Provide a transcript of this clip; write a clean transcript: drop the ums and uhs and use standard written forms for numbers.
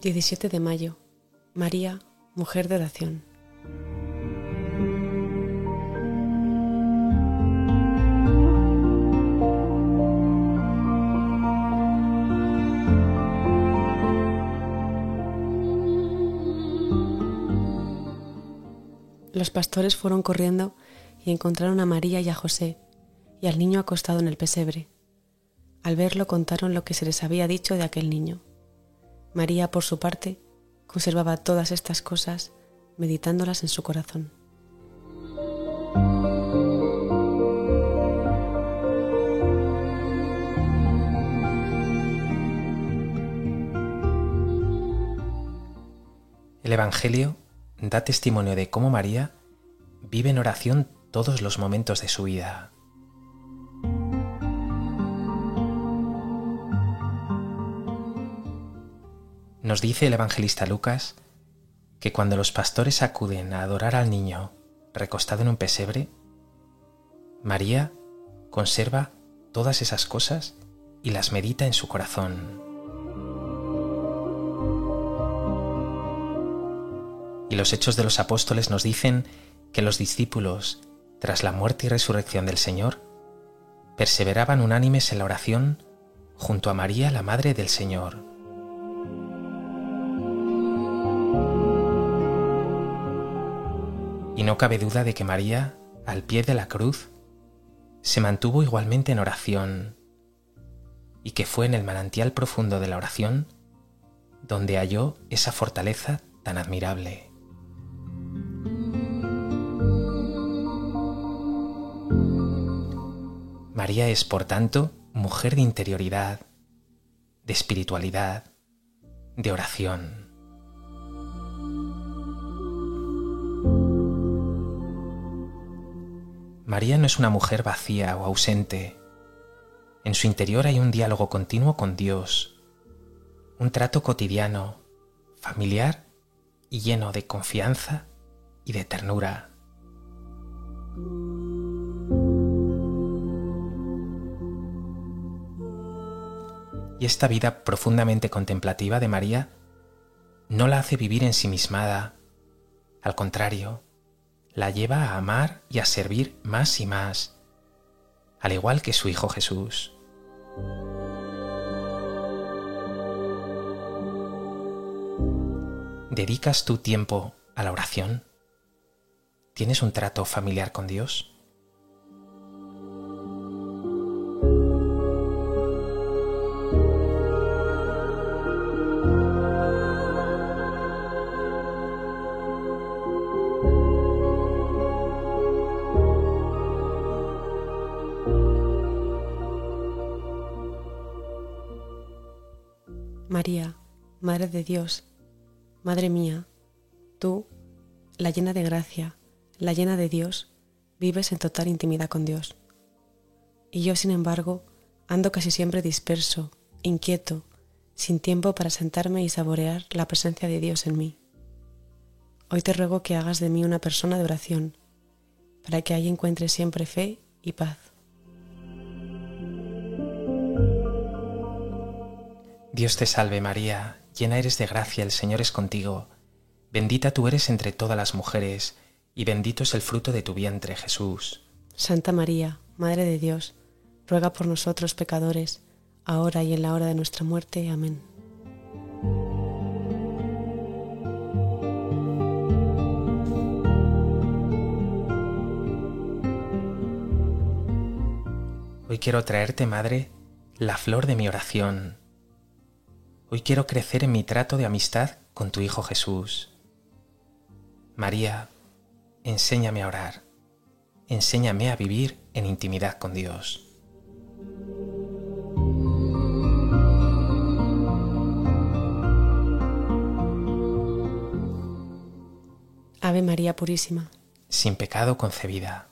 17 de mayo. María, mujer de oración. Los pastores fueron corriendo y encontraron a María y a José y al niño acostado en el pesebre. Al verlo contaron lo que se les había dicho de aquel niño. María, por su parte, conservaba todas estas cosas, meditándolas en su corazón. El Evangelio da testimonio de cómo María vive en oración todos los momentos de su vida. Nos dice el evangelista Lucas que cuando los pastores acuden a adorar al niño recostado en un pesebre, María conserva todas esas cosas y las medita en su corazón. Y los Hechos de los Apóstoles nos dicen que los discípulos, tras la muerte y resurrección del Señor, perseveraban unánimes en la oración junto a María, la Madre del Señor. Y no cabe duda de que María, al pie de la cruz, se mantuvo igualmente en oración y que fue en el manantial profundo de la oración donde halló esa fortaleza tan admirable. María es, por tanto, mujer de interioridad, de espiritualidad, de oración. María no es una mujer vacía o ausente. En su interior hay un diálogo continuo con Dios, un trato cotidiano, familiar y lleno de confianza y de ternura. Y esta vida profundamente contemplativa de María no la hace vivir ensimismada, al contrario, la lleva a amar y a servir más y más, al igual que su Hijo Jesús. ¿Dedicas tu tiempo a la oración? ¿Tienes un trato familiar con Dios? María, Madre de Dios, Madre mía, tú, la llena de gracia, la llena de Dios, vives en total intimidad con Dios. Y yo, sin embargo, ando casi siempre disperso, inquieto, sin tiempo para sentarme y saborear la presencia de Dios en mí. Hoy te ruego que hagas de mí una persona de oración, para que ahí encuentre siempre fe y paz. Dios te salve María, llena eres de gracia, el Señor es contigo. Bendita tú eres entre todas las mujeres, y bendito es el fruto de tu vientre, Jesús. Santa María, Madre de Dios, ruega por nosotros pecadores, ahora y en la hora de nuestra muerte. Amén. Hoy quiero traerte, Madre, la flor de mi oración. Hoy quiero crecer en mi trato de amistad con tu Hijo Jesús. María, enséñame a orar, enséñame a vivir en intimidad con Dios. Ave María Purísima, sin pecado concebida.